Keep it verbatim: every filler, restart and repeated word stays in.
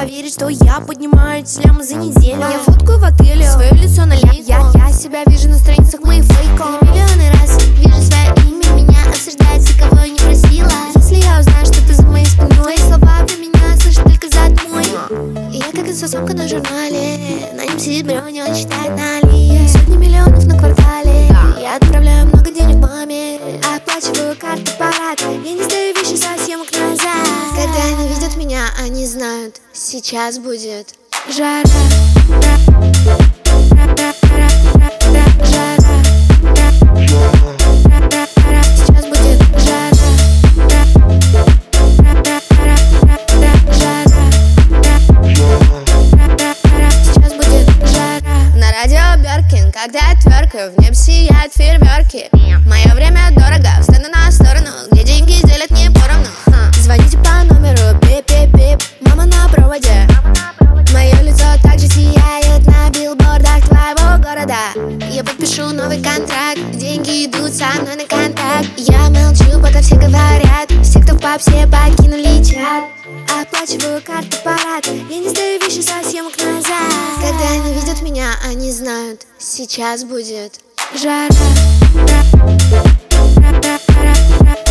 поверить, что я поднимаю эти лямы за неделю. Я фоткаю в отеле свое лицо на лейку. Я, я себя вижу на страницах моих фейков. Я миллионы раз вижу свое имя. Меня обсуждают все, кого я не просила. Если я узнаю, что ты за моей спиной, твои слова про меня слышат только за мой. И я как инстасамка на журнале. На нем сидит броня, он считает налие. Сотни миллионов на квартале. Я отправляю много денег маме. Оплачиваю карты парад. Я не сдаю вещи со съемок назад. Когда они видят меня, они знают, сейчас будет жара. Жара. Сейчас будет жара. Жара. Сейчас будет жара. На радио Бёркин, когда я тверкаю, в небе сияют фейерверки. Мое время дорого, встану на сторону, где деньги делят не поровну. Звоните по номеру, пип-пип-пип, мама на проводе. Мое лицо также сияет на билбордах твоего города. Я подпишу новый контракт, деньги идут со мной на контакт. Я молчу, пока все говорят, все, кто в попсе, покинули чат. Оплачиваю карты парад, я не сдаю вещи со съемок назад. Когда они видят меня, они знают, сейчас будет жара.